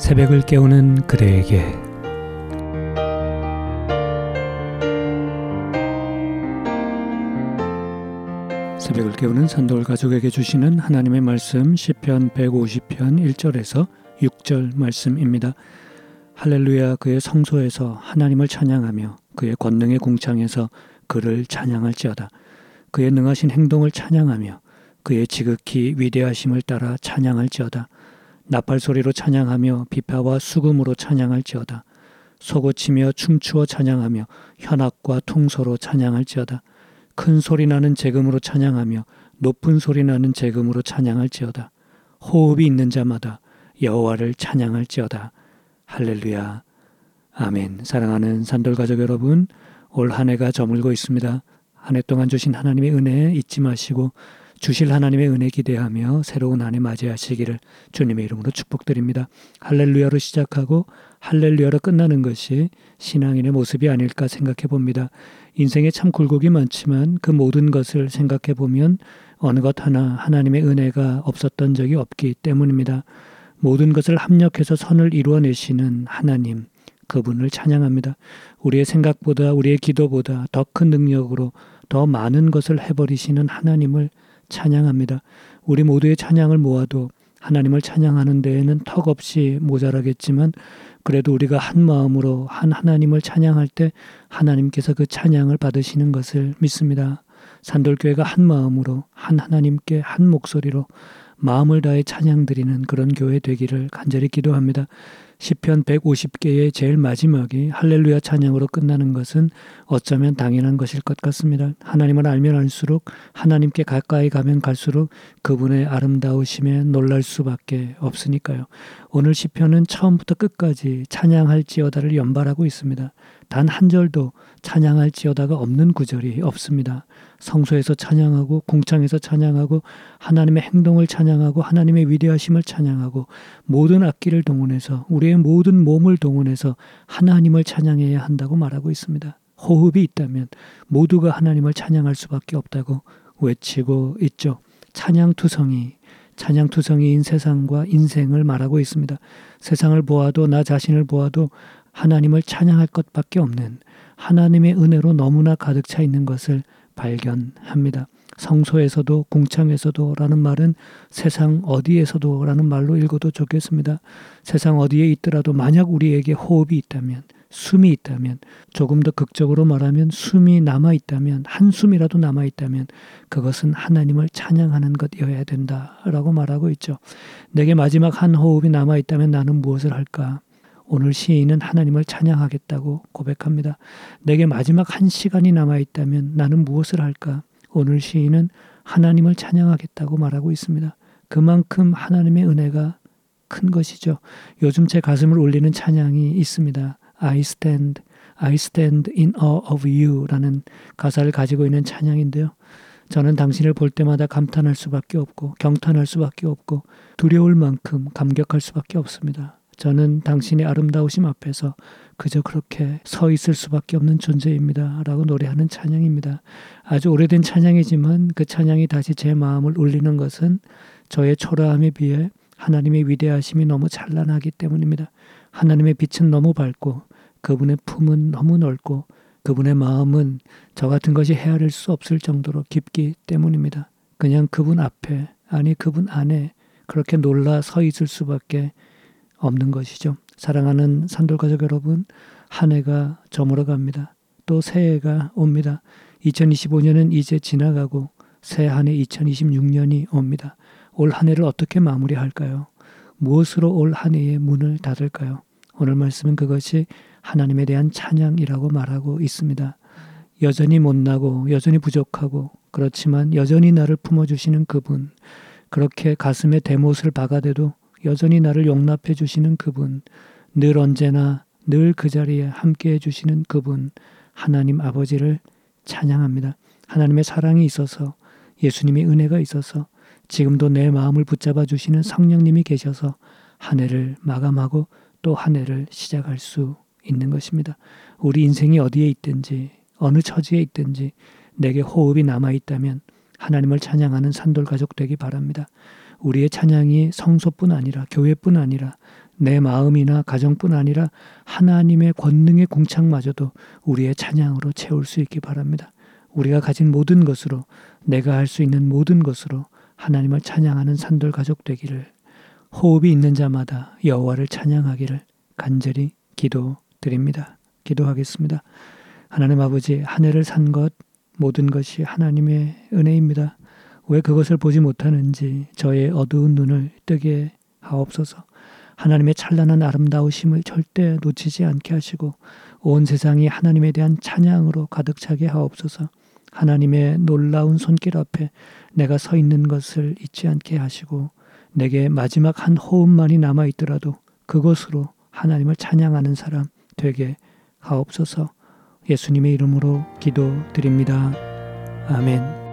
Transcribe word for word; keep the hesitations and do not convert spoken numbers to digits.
새벽을 깨우는 그대에게 새벽을 깨우는 산돌 가족에게 주시는 하나님의 말씀 시편 백오십 편 일 절에서 육 절 말씀입니다. 할렐루야, 그의 성소에서 하나님을 찬양하며 그의 권능의 궁창에서 그를 찬양할지어다. 그의 능하신 행동을 찬양하며 그의 지극히 위대하심을 따라 찬양할지어다. 나팔소리로 찬양하며 비파와 수금으로 찬양할지어다. 소고치며 춤추어 찬양하며 현악과 통소로 찬양할지어다. 큰 소리 나는 재금으로 찬양하며 높은 소리 나는 재금으로 찬양할지어다. 호흡이 있는 자마다 여호와를 찬양할지어다. 할렐루야. 아멘. 사랑하는 산돌가족 여러분, 올 한 해가 저물고 있습니다. 한 해 동안 주신 하나님의 은혜 잊지 마시고 주실 하나님의 은혜 기대하며 새로운 한 해 맞이하시기를 주님의 이름으로 축복드립니다. 할렐루야로 시작하고 할렐루야로 끝나는 것이 신앙인의 모습이 아닐까 생각해 봅니다. 인생에 참 굴곡이 많지만 그 모든 것을 생각해 보면 어느 것 하나 하나님의 은혜가 없었던 적이 없기 때문입니다. 모든 것을 합력해서 선을 이루어내시는 하나님, 그분을 찬양합니다. 우리의 생각보다 우리의 기도보다 더 큰 능력으로 더 많은 것을 해버리시는 하나님을 찬양합니다. 우리 모두의 찬양을 모아도 하나님을 찬양하는 데에는 턱없이 모자라겠지만 그래도 우리가 한 마음으로 한 하나님을 찬양할 때 하나님께서 그 찬양을 받으시는 것을 믿습니다. 산돌교회가 한 마음으로 한 하나님께 한 목소리로 마음을 다해 찬양드리는 그런 교회 되기를 간절히 기도합니다. 시편 백오십 개의 제일 마지막이 할렐루야 찬양으로 끝나는 것은 어쩌면 당연한 것일 것 같습니다. 하나님을 알면 알수록 하나님께 가까이 가면 갈수록 그분의 아름다우심에 놀랄 수밖에 없으니까요. 오늘 시편은 처음부터 끝까지 찬양할지어다를 연발하고 있습니다. 단 한 절도 찬양할지어다가 없는 구절이 없습니다. 성소에서 찬양하고 궁창에서 찬양하고 하나님의 행동을 찬양하고 하나님의 위대하심을 찬양하고 모든 악기를 동원해서 우리의 모든 몸을 동원해서 하나님을 찬양해야 한다고 말하고 있습니다. 호흡이 있다면 모두가 하나님을 찬양할 수밖에 없다고 외치고 있죠. 찬양투성이 찬양투성이인 세상과 인생을 말하고 있습니다. 세상을 보아도 나 자신을 보아도 하나님을 찬양할 것밖에 없는 하나님의 은혜로 너무나 가득 차 있는 것을 발견합니다. 성소에서도 궁창에서도 라는 말은 세상 어디에서도 라는 말로 읽어도 좋겠습니다. 세상 어디에 있더라도 만약 우리에게 호흡이 있다면, 숨이 있다면, 조금 더 극적으로 말하면 숨이 남아있다면, 한숨이라도 남아있다면 그것은 하나님을 찬양하는 것이어야 된다라고 말하고 있죠. 내게 마지막 한 호흡이 남아있다면 나는 무엇을 할까? 오늘 시인은 하나님을 찬양하겠다고 고백합니다. 내게 마지막 한 시간이 남아있다면 나는 무엇을 할까? 오늘 시인은 하나님을 찬양하겠다고 말하고 있습니다. 그만큼 하나님의 은혜가 큰 것이죠. 요즘 제 가슴을 울리는 찬양이 있습니다. I stand, I stand in awe of you 라는 가사를 가지고 있는 찬양인데요. 저는 당신을 볼 때마다 감탄할 수밖에 없고 경탄할 수밖에 없고 두려울 만큼 감격할 수밖에 없습니다. 저는 당신의 아름다우심 앞에서 그저 그렇게 서 있을 수밖에 없는 존재입니다 라고 노래하는 찬양입니다. 아주 오래된 찬양이지만 그 찬양이 다시 제 마음을 울리는 것은 저의 초라함에 비해 하나님의 위대하심이 너무 찬란하기 때문입니다. 하나님의 빛은 너무 밝고 그분의 품은 너무 넓고 그분의 마음은 저 같은 것이 헤아릴 수 없을 정도로 깊기 때문입니다. 그냥 그분 앞에, 아니 그분 안에 그렇게 놀라 서 있을 수밖에 없는 것이죠. 사랑하는 산돌가족 여러분, 한 해가 저물어갑니다. 또 새해가 옵니다. 이천이십오 년은 이제 지나가고 새 한 해 이천이십육 년이 옵니다. 올 한 해를 어떻게 마무리할까요? 무엇으로 올 한 해의 문을 닫을까요? 오늘 말씀은 그것이 하나님에 대한 찬양이라고 말하고 있습니다. 여전히 못나고 여전히 부족하고 그렇지만 여전히 나를 품어주시는 그분, 그렇게 가슴에 대못을 박아대도 여전히 나를 용납해 주시는 그분, 늘 언제나 늘 그 자리에 함께해 주시는 그분, 하나님 아버지를 찬양합니다. 하나님의 사랑이 있어서, 예수님의 은혜가 있어서, 지금도 내 마음을 붙잡아 주시는 성령님이 계셔서 한 해를 마감하고 또 한 해를 시작할 수 있는 것입니다. 우리 인생이 어디에 있든지 어느 처지에 있든지 내게 호흡이 남아있다면 하나님을 찬양하는 산돌가족 되기 바랍니다. 우리의 찬양이 성소뿐 아니라 교회뿐 아니라 내 마음이나 가정뿐 아니라 하나님의 권능의 궁창마저도 우리의 찬양으로 채울 수 있기 바랍니다. 우리가 가진 모든 것으로, 내가 할 수 있는 모든 것으로 하나님을 찬양하는 산돌 가족 되기를, 호흡이 있는 자마다 여호와를 찬양하기를 간절히 기도드립니다. 기도하겠습니다. 하나님 아버지, 한 해를 산 것 모든 것이 하나님의 은혜입니다. 왜 그것을 보지 못하는지 저의 어두운 눈을 뜨게 하옵소서. 하나님의 찬란한 아름다우심을 절대 놓치지 않게 하시고 온 세상이 하나님에 대한 찬양으로 가득 차게 하옵소서. 하나님의 놀라운 손길 앞에 내가 서 있는 것을 잊지 않게 하시고 내게 마지막 한 호흡만이 남아있더라도 그것으로 하나님을 찬양하는 사람 되게 하옵소서. 예수님의 이름으로 기도드립니다. 아멘.